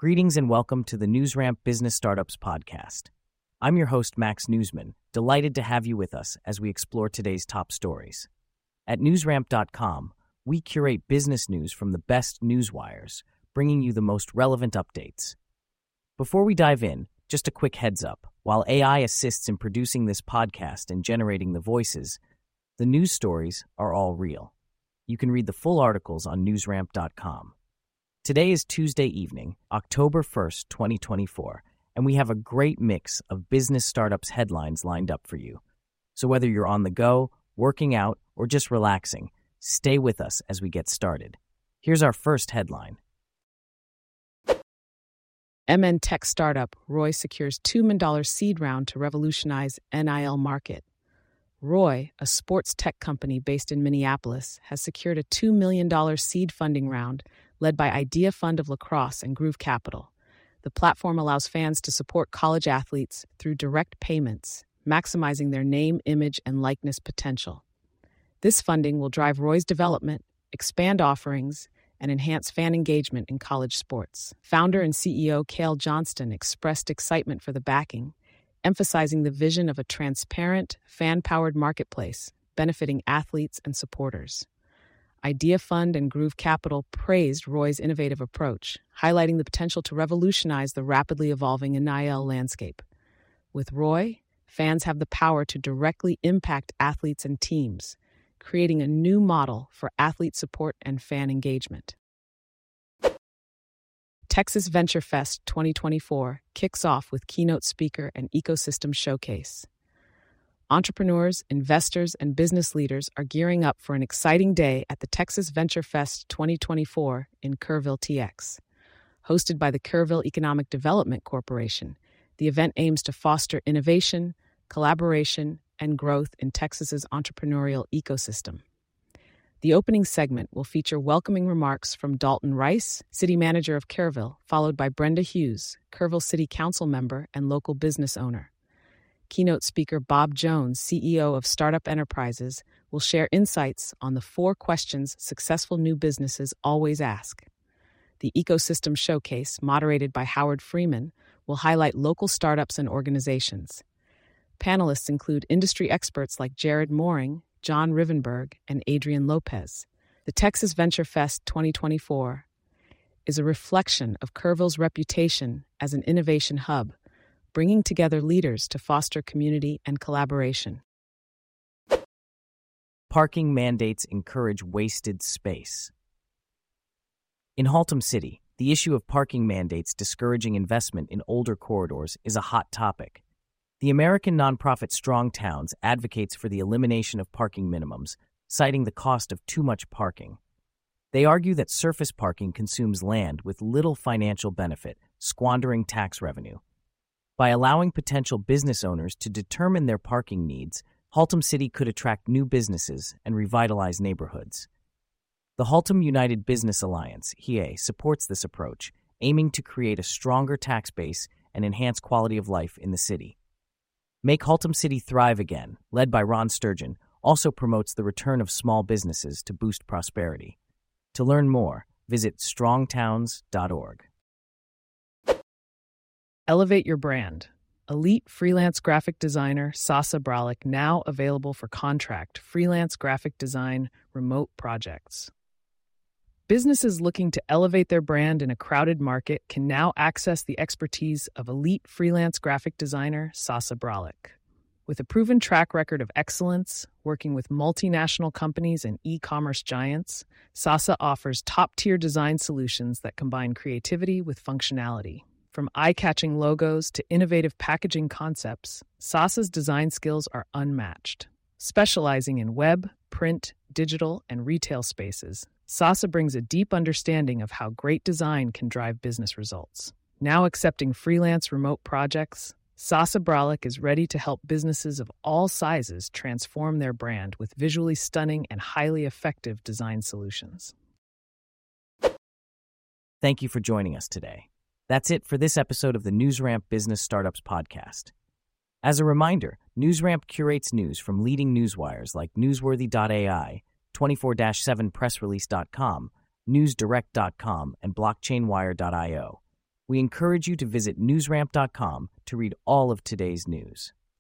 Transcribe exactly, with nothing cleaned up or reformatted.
Greetings and welcome to the NewsRamp Business Startups podcast. I'm your host, Max Newsman, delighted to have you with us as we explore today's top stories. At newsramp dot com, we curate business news from the best newswires, bringing you the most relevant updates. Before we dive in, just a quick heads up. While A I assists in producing this podcast and generating the voices, the news stories are all real. You can read the full articles on newsramp dot com. Today is Tuesday evening, October first, twenty twenty-four, and we have a great mix of business startups headlines lined up for you. So whether you're on the go, working out, or just relaxing, stay with us as we get started. Here's our first headline. M N tech startup Roy secures two million dollars seed round to revolutionize N I L market. Roy, a sports tech company based in Minneapolis, has secured a two million dollars seed funding round led by Idea Fund of Lacrosse and Groove Capital. The platform allows fans to support college athletes through direct payments, maximizing their name, image, and likeness potential. This funding will drive Roy's development, expand offerings, and enhance fan engagement in college sports. Founder and C E O Cale Johnston expressed excitement for the backing, emphasizing the vision of a transparent, fan-powered marketplace benefiting athletes and supporters. Idea Fund and Groove Capital praised Roy's innovative approach, highlighting the potential to revolutionize the rapidly evolving N I L landscape. With Roy, fans have the power to directly impact athletes and teams, creating a new model for athlete support and fan engagement. Texas Venture Fest twenty twenty-four kicks off with keynote speaker and ecosystem showcase. Entrepreneurs, investors, and business leaders are gearing up for an exciting day at the Texas Venture Fest twenty twenty-four in Kerrville, T X. Hosted by the Kerrville Economic Development Corporation, the event aims to foster innovation, collaboration, and growth in Texas's entrepreneurial ecosystem. The opening segment will feature welcoming remarks from Dalton Rice, City Manager of Kerrville, followed by Brenda Hughes, Kerrville City Council member and local business owner. Keynote speaker Bob Jones, C E O of Startup Enterprises, will share insights on the four questions successful new businesses always ask. The Ecosystem Showcase, moderated by Howard Freeman, will highlight local startups and organizations. Panelists include industry experts like Jared Mooring, John Rivenberg, and Adrian Lopez. The Texas Venture Fest twenty twenty-four is a reflection of Kerrville's reputation as an innovation hub, bringing together leaders to foster community and collaboration. Parking mandates encourage wasted space. In Haltom City, the issue of parking mandates discouraging investment in older corridors is a hot topic. The American nonprofit Strong Towns advocates for the elimination of parking minimums, citing the cost of too much parking. They argue that surface parking consumes land with little financial benefit, squandering tax revenue. By allowing potential business owners to determine their parking needs, Haltom City could attract new businesses and revitalize neighborhoods. The Haltom United Business Alliance, H I E, supports this approach, aiming to create a stronger tax base and enhance quality of life in the city. Make Haltom City Thrive Again, led by Ron Sturgeon, also promotes the return of small businesses to boost prosperity. To learn more, visit strong towns dot org. Elevate your brand. Elite freelance graphic designer Sasa Bralick now available for contract freelance graphic design remote projects. Businesses looking to elevate their brand in a crowded market can now access the expertise of elite freelance graphic designer Sasa Bralick. With a proven track record of excellence, working with multinational companies and e-commerce giants, Sasa offers top-tier design solutions that combine creativity with functionality. From eye-catching logos to innovative packaging concepts, Sasa's design skills are unmatched. Specializing in web, print, digital, and retail spaces, Sasa brings a deep understanding of how great design can drive business results. Now accepting freelance remote projects, Sasa Bralick is ready to help businesses of all sizes transform their brand with visually stunning and highly effective design solutions. Thank you for joining us today. That's it for this episode of the NewsRamp Business Startups podcast. As a reminder, NewsRamp curates news from leading newswires like newsworthy dot A I, twenty-four seven press release dot com, news direct dot com, and blockchain wire dot io. We encourage you to visit newsramp dot com to read all of today's news.